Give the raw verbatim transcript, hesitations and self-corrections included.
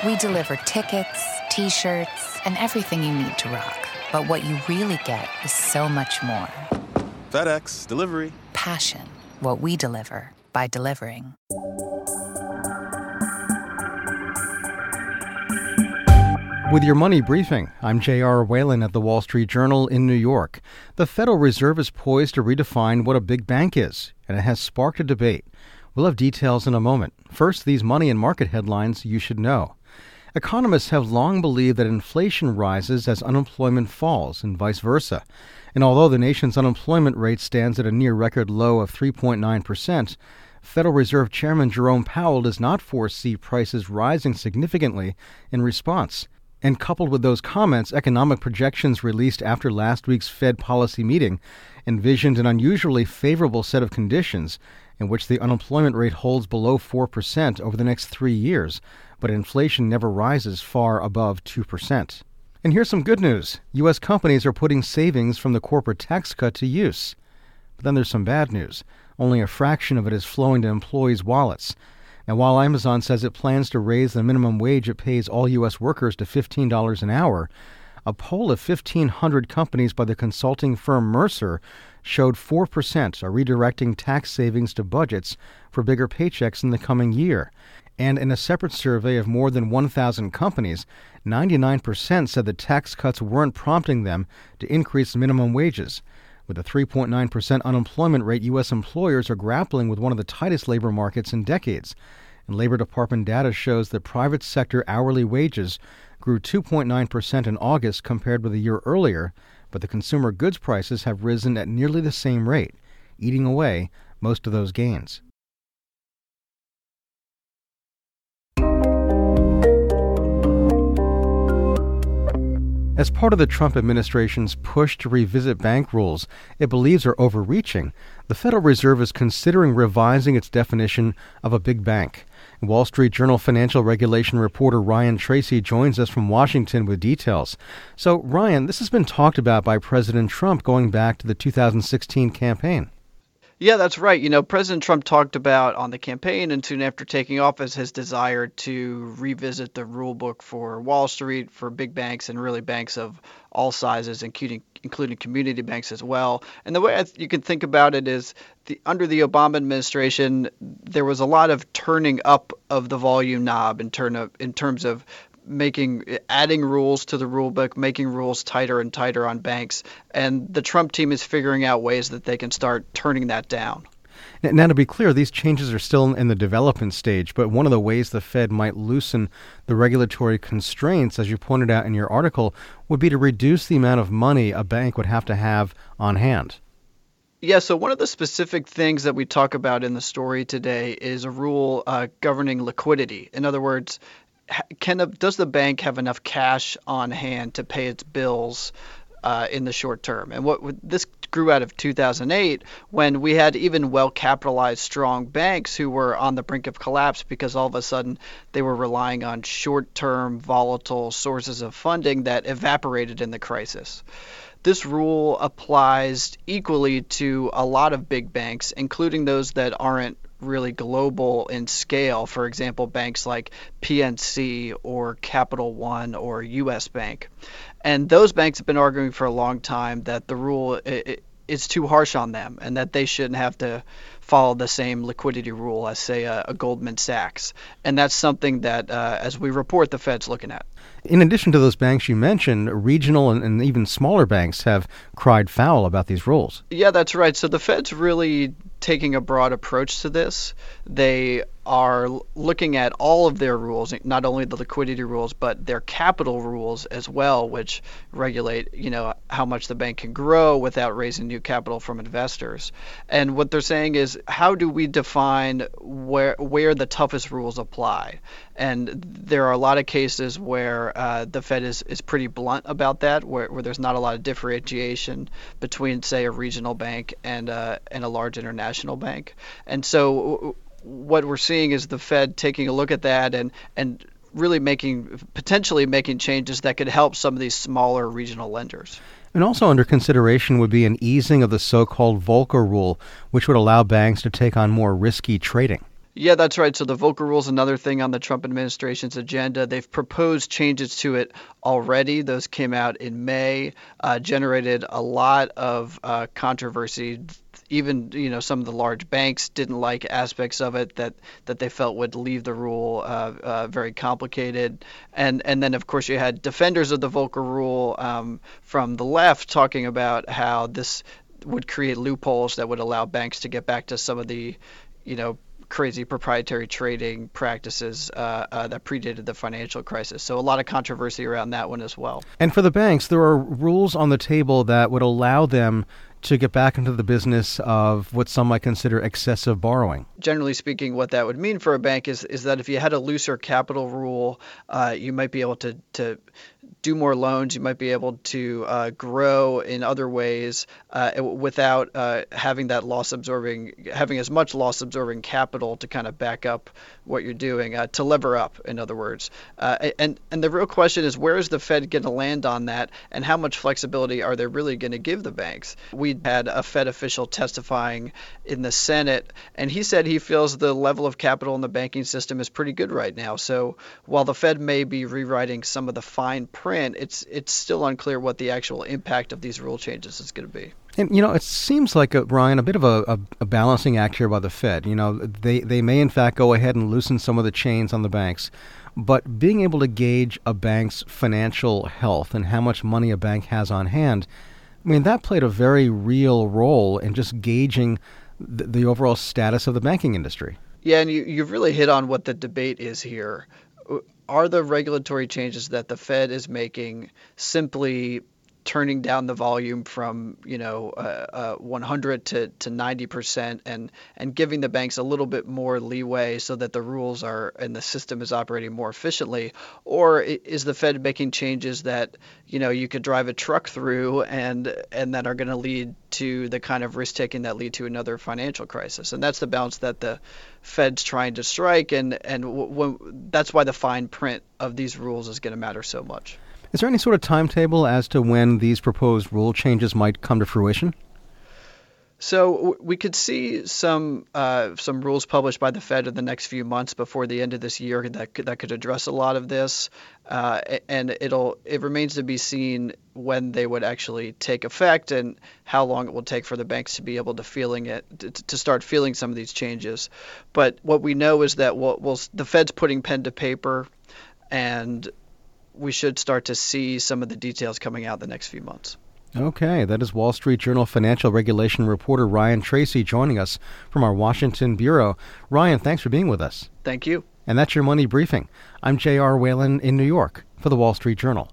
We deliver tickets, t-shirts, and everything you need to rock. But what you really get is so much more. FedEx, delivery. Passion. What we deliver by delivering. With your money briefing, I'm J R. Whalen at the Wall Street Journal in New York. The Federal Reserve is poised to redefine what a big bank is, and it has sparked a debate. We'll have details in a moment. First, these money and market headlines you should know. Economists have long believed that inflation rises as unemployment falls and vice versa. And although the nation's unemployment rate stands at a near record low of three point nine percent, Federal Reserve Chairman Jerome Powell does not foresee prices rising significantly in response. And coupled with those comments, economic projections released after last week's Fed policy meeting envisioned an unusually favorable set of conditions in which the unemployment rate holds below four percent over the next three years, but inflation never rises far above two percent. And here's some good news. U S companies are putting savings from the corporate tax cut to use. But then there's some bad news. Only a fraction of it is flowing to employees' wallets. And while Amazon says it plans to raise the minimum wage it pays all U S workers to fifteen dollars an hour, a poll of fifteen hundred companies by the consulting firm Mercer showed four percent are redirecting tax savings to budgets for bigger paychecks in the coming year. And in a separate survey of more than one thousand companies, ninety-nine percent said the tax cuts weren't prompting them to increase minimum wages. With a three point nine percent unemployment rate, U S employers are grappling with one of the tightest labor markets in decades. And Labor Department data shows that private sector hourly wages grew two point nine percent in August compared with a year earlier, but the consumer goods prices have risen at nearly the same rate, eating away most of those gains. As part of the Trump administration's push to revisit bank rules it believes are overreaching, the Federal Reserve is considering revising its definition of a big bank. Wall Street Journal financial regulation reporter Ryan Tracy joins us from Washington with details. So, Ryan, this has been talked about by President Trump going back to the two thousand sixteen campaign. Yeah, that's right. You know, President Trump talked about on the campaign and soon after taking office his desire to revisit the rule book for Wall Street, for big banks, and really banks of all sizes, including including community banks as well. And the way I th- you can think about it is the, under the Obama administration, there was a lot of turning up of the volume knob in, turn of, in terms of making adding rules to the rule book, making rules tighter and tighter on banks. And the Trump team is figuring out ways that they can start turning that down. Now, to be clear, these changes are still in the development stage, but one of the ways the Fed might loosen the regulatory constraints, as you pointed out in your article, would be to reduce the amount of money a bank would have to have on hand. Yeah, so one of the specific things that we talk about in the story today is a rule uh, governing liquidity. In other words, Can a, does the bank have enough cash on hand to pay its bills uh, in the short term? And what this grew out of two thousand eight, when we had even well-capitalized, strong banks who were on the brink of collapse because all of a sudden they were relying on short-term, volatile sources of funding that evaporated in the crisis. This rule applies equally to a lot of big banks, including those that aren't really global in scale. For example, banks like P N C or Capital One or U S Bank. And those banks have been arguing for a long time that the rule is too harsh on them and that they shouldn't have to follow the same liquidity rule as, say, a, a Goldman Sachs. And that's something that, uh, as we report, the Fed's looking at. In addition to those banks you mentioned, regional and, and even smaller banks have cried foul about these rules. Yeah, that's right. So the Fed's really taking a broad approach to this. They are looking at all of their rules, not only the liquidity rules, but their capital rules as well, which regulate, you know, how much the bank can grow without raising new capital from investors. And what they're saying is, how do we define where where the toughest rules apply? And there are a lot of cases where uh, the Fed is, is pretty blunt about that, where, where there's not a lot of differentiation between, say, a regional bank and uh, and a large international bank. And so what we're seeing is the Fed taking a look at that and and really making potentially making changes that could help some of these smaller regional lenders. And also under consideration would be an easing of the so-called Volcker rule, which would allow banks to take on more risky trading. Yeah, that's right. So the Volcker Rule is another thing on the Trump administration's agenda. They've proposed changes to it already. Those came out in May, uh, generated a lot of uh, controversy. Even you know some of the large banks didn't like aspects of it that, that they felt would leave the rule uh, uh, very complicated. And and then of course you had defenders of the Volcker Rule um, from the left talking about how this would create loopholes that would allow banks to get back to some of the you know crazy proprietary trading practices uh, uh, that predated the financial crisis. So a lot of controversy around that one as well. And for the banks, there are rules on the table that would allow them to get back into the business of what some might consider excessive borrowing. Generally speaking, what that would mean for a bank is is that if you had a looser capital rule, uh, you might be able to, to do more loans. You might be able to uh, grow in other ways uh, without uh, having that loss absorbing, having as much loss absorbing capital to kind of back up what you're doing, uh, to lever up, in other words. Uh, and and the real question is, where is the Fed going to land on that, and how much flexibility are they really going to give the banks? We had a Fed official testifying in the Senate, and he said he feels the level of capital in the banking system is pretty good right now. So while the Fed may be rewriting some of the fine print, it's it's still unclear what the actual impact of these rule changes is going to be. And, you know, it seems like, a, Ryan, a bit of a, a, a balancing act here by the Fed. You know, they, they may, in fact, go ahead and loosen some of the chains on the banks. But being able to gauge a bank's financial health and how much money a bank has on hand, I mean, that played a very real role in just gauging the, the overall status of the banking industry. Yeah, and you, you've really hit on what the debate is here. Are the regulatory changes that the Fed is making simply turning down the volume from, you know, uh, uh, one hundred to, to ninety percent and, and giving the banks a little bit more leeway so that the rules are and the system is operating more efficiently? Or is the Fed making changes that, you know, you could drive a truck through and and that are going to lead to the kind of risk taking that lead to another financial crisis? And that's the balance that the Fed's trying to strike. And, and w- w- that's why the fine print of these rules is going to matter so much. Is there any sort of timetable as to when these proposed rule changes might come to fruition? So w- we could see some uh, some rules published by the Fed in the next few months before the end of this year that could, that could address a lot of this, uh, and it'll it remains to be seen when they would actually take effect and how long it will take for the banks to be able to feeling it to, to start feeling some of these changes. But what we know is that we'll, we'll, the Fed's putting pen to paper, and we should start to see some of the details coming out the next few months. Okay, that is Wall Street Journal financial regulation reporter Ryan Tracy joining us from our Washington bureau. Ryan, thanks for being with us. Thank you. And that's your Money Briefing. I'm J R. Whalen in New York for the Wall Street Journal.